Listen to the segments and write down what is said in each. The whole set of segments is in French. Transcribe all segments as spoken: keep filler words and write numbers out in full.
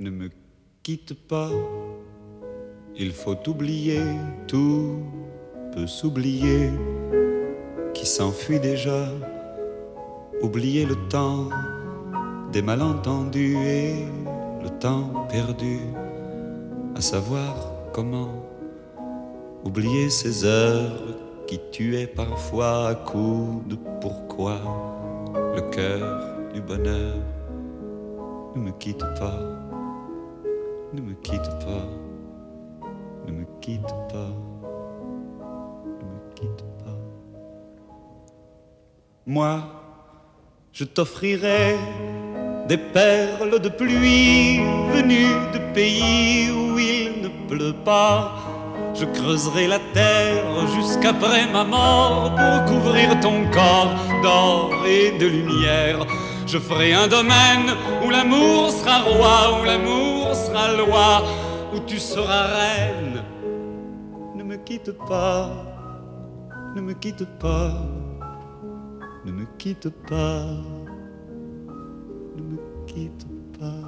Ne me quitte pas, il faut oublier, tout peut s'oublier, qui s'enfuit déjà. Oublier le temps des malentendus et le temps perdu, à savoir comment oublier ces heures qui tuaient parfois à coups de pourquoi. Le cœur du bonheur, ne me quitte pas, ne me quitte pas, ne me quitte pas, ne me quitte pas. Moi, je t'offrirai des perles de pluie venues de pays où il ne pleut pas. Je creuserai la terre jusqu'après ma mort pour couvrir ton corps d'or et de lumière. Je ferai un domaine où l'amour sera roi, où l'amour sera loi, où tu seras reine. Ne me quitte pas, ne me quitte pas, ne me quitte pas, ne me quitte pas.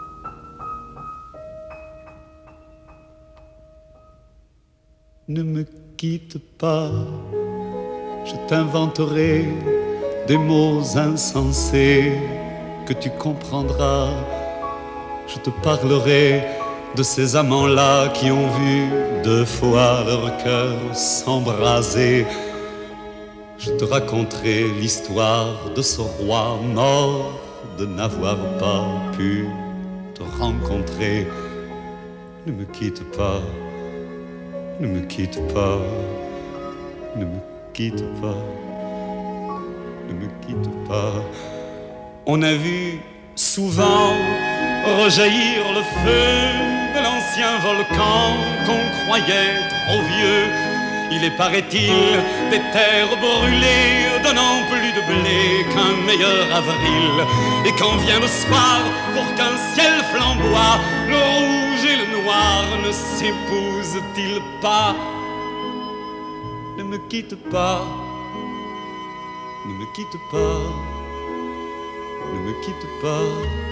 Ne me quitte pas, je t'inventerai des mots insensés que tu comprendras. Je te parlerai de ces amants-là qui ont vu deux fois leur cœur s'embraser. Je te raconterai l'histoire de ce roi mort de n'avoir pas pu te rencontrer. Ne me quitte pas, ne me quitte pas, ne me quitte pas, ne me quitte pas. On a vu souvent rejaillir le feu de l'ancien volcan qu'on croyait trop vieux. Il est, paraît-il, des terres brûlées donnant plus de blé qu'un meilleur avril. Et quand vient le soir, pour qu'un ciel flamboie, le rouge et le noir ne s'épousent-ils pas? Ne me quitte pas, ne me quitte pas, ne me quitte pas,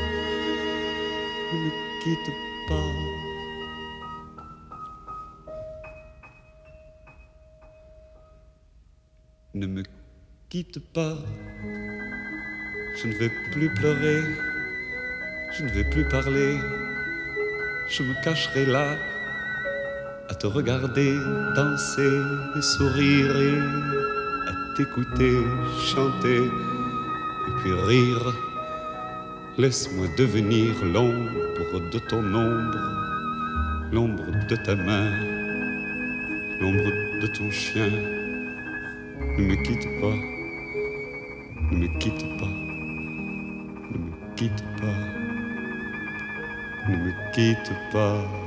ne me quitte pas. Ne me quitte pas, je ne vais plus pleurer, je ne vais plus parler, je me cacherai là, à te regarder danser et sourire et à t'écouter chanter et puis rire. Laisse-moi devenir l'ombre de ton ombre, l'ombre de ta main, l'ombre de ton chien. Ne me quitte pas, ne me quitte pas, ne me quitte pas, ne me quitte pas.